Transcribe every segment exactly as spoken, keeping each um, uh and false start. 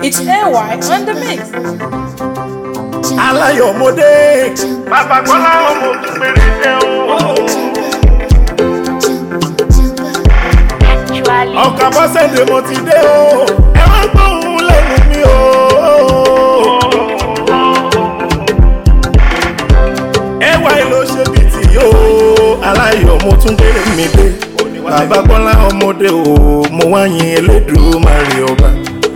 It's A Y on the mix. Aláyọ̀mọdé. Bàbá Kọ́lá ọmọ tó péré jẹ́ o. Ọkà Bọ́sẹ̀dé mo ti dé o. Ẹ wá gbóhùn lẹ́nu mi o. Ẹ wá ìlò ṣe bí ti yó. Aláyọ̀ mo tún gbé mi dé. Bàbá Kọ́lá ọmọdé o. Mo wá yin Elédùmarè ọba.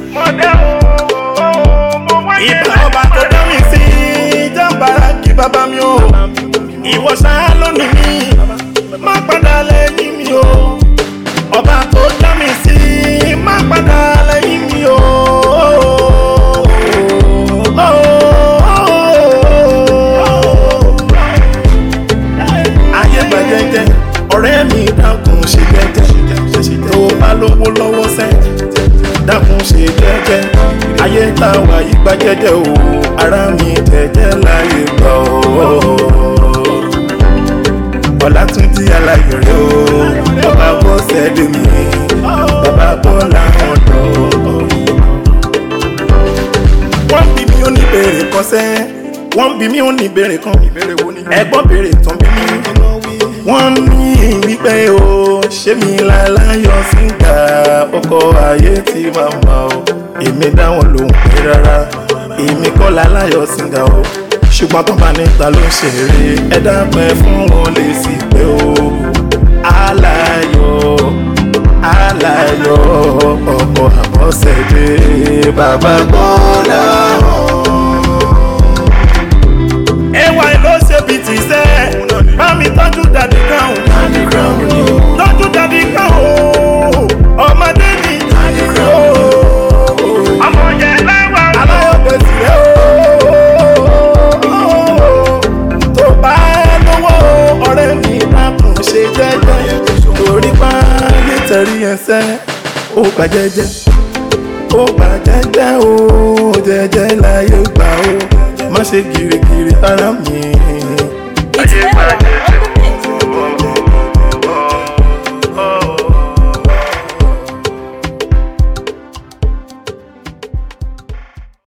Ìbà ọba tó dá mi sí jàǹbára kí bàbá mi o. Ìwọ ṣáá lónìí mi, má padà lẹ́yìn mi o. Ọba tó dá mi sí, má padà lẹ́yìn mi o. Ayé gbà jẹ́jẹ́, ọ̀rẹ́ mi dákun ṣe jẹ́jẹ́. Tó bá lówó lọ́wọ́ sẹ́, dákun ṣe jẹ́jẹ́. Ayé tá a wà yí gbà jẹ́jẹ́ o, ara mi jẹ́jẹ́ láyé gbà o. Ọlátúnjí Aláyọ̀ rẹ o, Bàbá Bọ́sẹ̀dé mi, Bàbá Bọ́lá ọ̀dọ́. Wọ́n bí mi ó ní ìbéèrè kan sẹ́, wọ́n bí mi ó ní ìbéèrè kan, ẹ̀gbọ́n béèrè tán bí mi. Wọ́n ní wípé o, ṣé mi láláyọ̀ sígbà ọkọ ayé tí màmá o. Èmi dá wọn lóhùn pé rárá, èmi kọ́ láláyọ̀ sígbà o. Ṣùgbọ́n tó bá níta ló ń ṣeré, ẹ dápẹ́ fún wọn lè sì pé o. Aláyọ̀, Aláyọ̀, ọkọ Àbọ́sẹ̀dé, Bàbá Kọ́lá. Ẹwà ló ṣe bí ti sẹ́, bá mi tọ́jú dàdí káwọn. Tọ́jú dàdí káwọn, ọmọdé ni dàdí káwọn. Ọmọ yẹn láwà Aláyọ̀ bẹ̀sì rẹ̀ o. Tó bá lówó ọ̀rẹ́ mi lákùn ṣe jẹ́jẹ́. Torí pa ayé tẹ̀rí ẹsẹ̀, ó gbà jẹ́jẹ́. Ó gbà jẹ́jẹ́ o, jẹ́jẹ́ láyé gbà o. Má ṣe gírígírí ara mi. It's A Y.